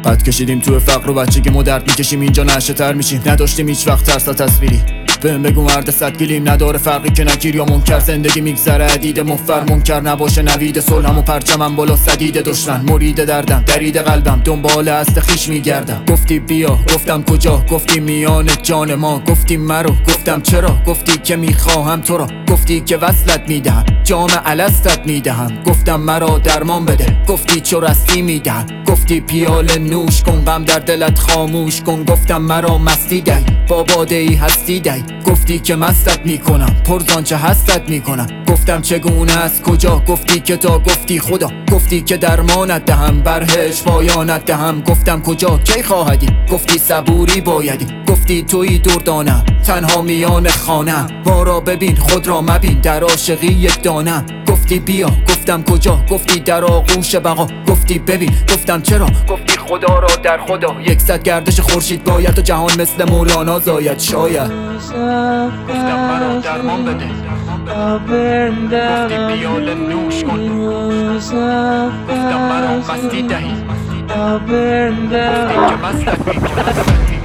قد کشیدیم تو فقر و بچگی مو درد میکشیم اینجا نشه تر میشیم. نداشتیم هیچ وقت ترس تا تصویری. بهم بگو مرد صد گلیم نداره فرقی که نکیر یا منکر. زندگی میگذره عدید مفر منکر نباشه نوید صلحم و پرچمم بالا سدید دشمن. مرید دردم درید قلبم دنبال اصل خیش میگردم. گفتی بیا گفتم کجا، گفتی میان جان ما، گفتی مرو گفتم چرا، گفتی که میخواهم تو را، گفتی که وصلت میدهم جام الستت میدهم. گفتم مرا درمان بده، گفتی چو رستی میدهم، گفتی پیاله نوش کن غم در دلت خاموش کن. گفتم مرا مستی دی با باده ای هستی دی، گفتی که مستت میکنم پرزان چه هستت میکنم. گفتم چگونه از کجا، گفتی که تا گفتی خدا، گفتی که درمانت دهم برهش پایانت دهم. گفتم کجا کی خواهدی، گفتی صبوری بایدی، گفتی تویی دردانم تنها میان خانم. ما را ببین خود را مبین در عاشقی یک دانم. گفتی بیا گفتم کجا، گفتی در آغوش بقا، گفتی ببین گفتم چرا، گفتی خدا را در خدا. 100 گردش خورشید باید و جهان مثل مولانا زاید شاید. گفتم مرا درمان بده، گفتی پیاله نوش کن، گفتم مرا مستی دهی، گفتی که مستت میکنم.